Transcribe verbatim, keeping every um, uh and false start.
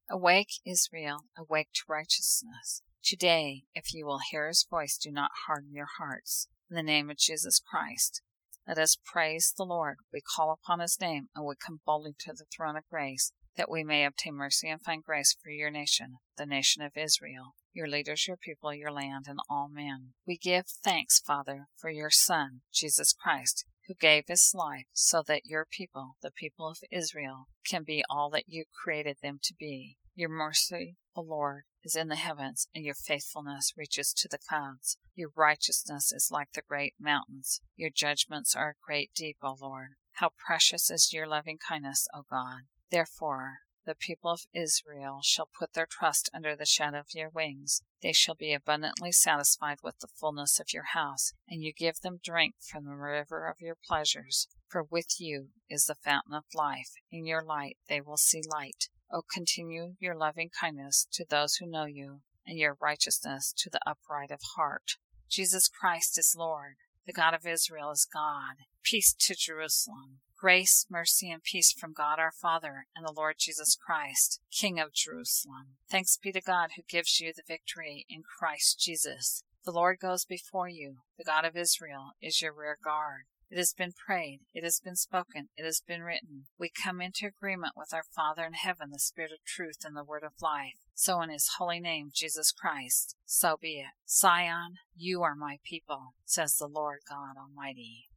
Awake, Israel, awake to righteousness. Today, if you will hear his voice, do not harden your hearts. In the name of Jesus Christ, let us praise the Lord. We call upon his name, and we come boldly to the throne of grace, that we may obtain mercy and find grace for your nation, the nation of Israel, your leaders, your people, your land, and all men. We give thanks, Father, for your Son, Jesus Christ, who gave his life so that your people, the people of Israel, can be all that you created them to be. Your mercy, O Lord, is in the heavens, and your faithfulness reaches to the clouds. Your righteousness is like the great mountains. Your judgments are a great deep, O Lord. How precious is your loving kindness, O God. Therefore, the people of Israel shall put their trust under the shadow of your wings. They shall be abundantly satisfied with the fullness of your house, and you give them drink from the river of your pleasures. For with you is the fountain of life. In your light they will see light. O continue your loving kindness to those who know you, and your righteousness to the upright of heart. Jesus Christ is Lord. The God of Israel is God. Peace to Jerusalem. Grace, mercy, and peace from God our Father and the Lord Jesus Christ, King of Jerusalem. Thanks be to God who gives you the victory in Christ Jesus. The Lord goes before you. The God of Israel is your rear guard. It has been prayed, it has been spoken, it has been written. We come into agreement with our Father in heaven, the Spirit of truth and the Word of life. So in his holy name, Jesus Christ, so be it. Zion, you are my people, says the Lord God Almighty.